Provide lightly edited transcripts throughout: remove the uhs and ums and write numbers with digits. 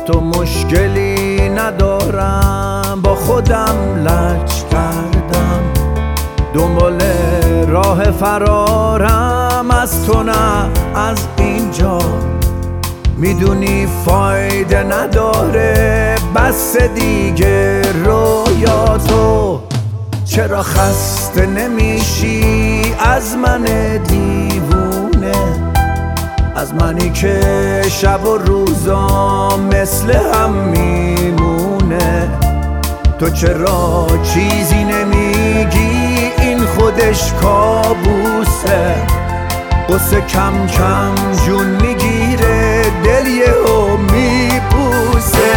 تو مشکلی ندارم، با خودم لج کردم، دنبال راه فرارم از تو نه از اینجا. میدونی فایده نداره بس دیگه رویاتو. چرا خسته نمیشی از من دیوونه، از منی که شب و روزا مثل هم میمونه؟ تو چرا چیزی نمیگی؟ این خودش کابوسه. قصه کم کم جون میگیره، دل یهو میبوسه.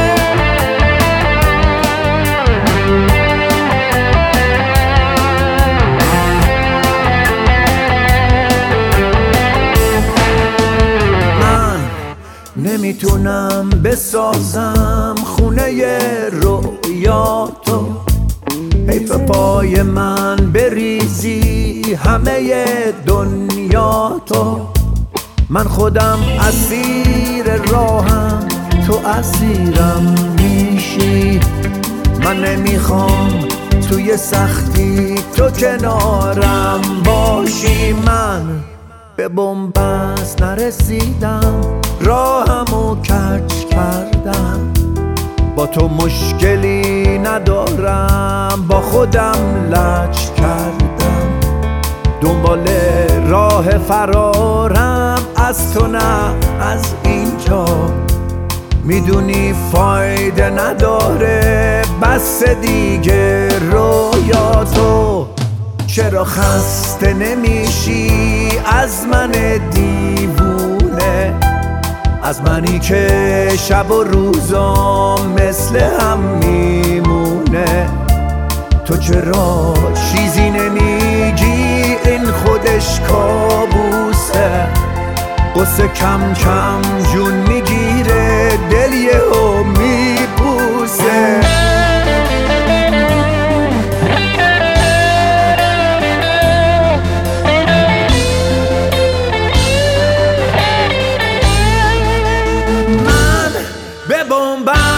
نمیتونم بسازم خونه رویاتو، حیف پای من بریزی همه دنیاتو. من خودم اسیر راهم، تو اسیرم میشی. من نمیخوام توی سختی تو کنارم باشی. من به بن‌بست نرسیدم، راهمو کج کردم، با تو مشکلی ندارم، با خودم لج کردم، دنبال راه فرارم از تو نه از اینجا. میدونی فایده نداره بس دیگه رویاتو. چرا خسته نمیشی از من دیوونه، از منی که شب و روزا مثل هم میمونه؟ تو چرا چیزی نمیگی؟ این خودش کابوسه. قصه کم کم جون میگیره، دل یهو میبوسه. به بن‌بست